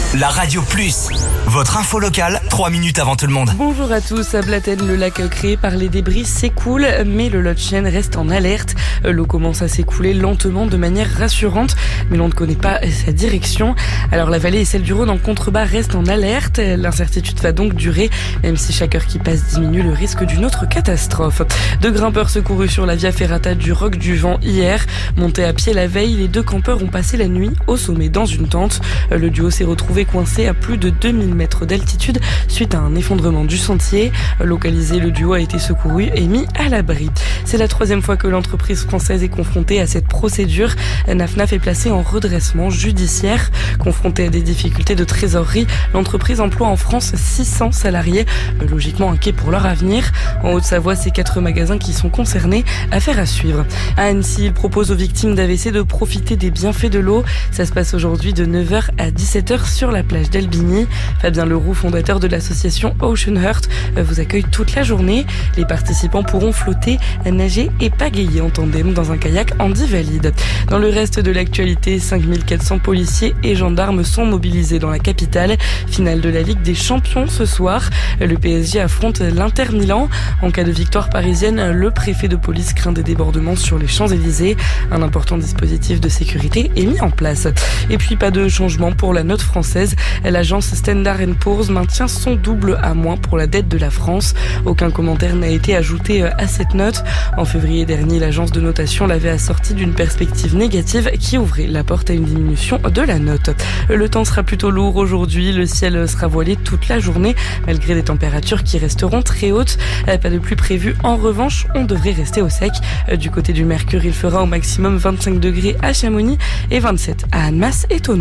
La Radio Plus, votre info locale, 3 minutes avant tout le monde. Bonjour à tous, à Blatten, le lac créé par les débris s'écoule, mais le lot de Chêne reste en alerte. L'eau commence à s'écouler lentement de manière rassurante, mais l'on ne connaît pas sa direction. Alors la vallée et celle du Rhône en contrebas restent en alerte. L'incertitude va donc durer, même si chaque heure qui passe diminue le risque d'une autre catastrophe. Deux grimpeurs secourus sur la Via Ferrata du Roc du Vent hier. Montés à pied la veille, les deux campeurs ont passé la nuit au sommet dans une tente. Le duo s'est retrouvé coincé à plus de 2000 mètres d'altitude suite à un effondrement du sentier. Localisé, le duo a été secouru et mis à l'abri. C'est la troisième fois que l'entreprise française est confrontée à cette procédure. Naf est placée en redressement judiciaire. Confrontée à des difficultés de trésorerie, l'entreprise emploie en France 600 salariés, logiquement inquiets pour leur avenir. En Haute-Savoie, c'est 4 magasins qui sont concernés. Affaire à suivre. À Annecy, il propose aux victimes d'AVC de profiter des bienfaits de l'eau. Ça se passe aujourd'hui de 9h à 17h sur la plage d'Albigny. Fabien Leroux, fondateur de l'association Ocean Heart, vous accueille toute la journée. Les participants pourront flotter, nager et pagayer en tandem dans un kayak handi-valide. Dans le reste de l'actualité, 5400 policiers et gendarmes sont mobilisés dans la capitale. Finale de la Ligue des Champions ce soir. Le PSG affronte l'Inter Milan. En cas de victoire parisienne, le préfet de police craint des débordements sur les Champs-Élysées. Un important dispositif de sécurité est mis en place. Et puis pas de changement pour la note française. L'agence Standard & Poor's maintient son double A- pour la dette de la France. Aucun commentaire n'a été ajouté à cette note. En février dernier, l'agence de notation l'avait assortie d'une perspective négative qui ouvrait la porte à une diminution de la note. Le temps sera plutôt lourd aujourd'hui. Le ciel sera voilé toute la journée malgré des températures qui resteront très hautes. Pas de pluie prévue. En revanche, on devrait rester au sec. Du côté du Mercure, il fera au maximum 25 degrés à Chamonix et 27 à Annemasse et Thonon.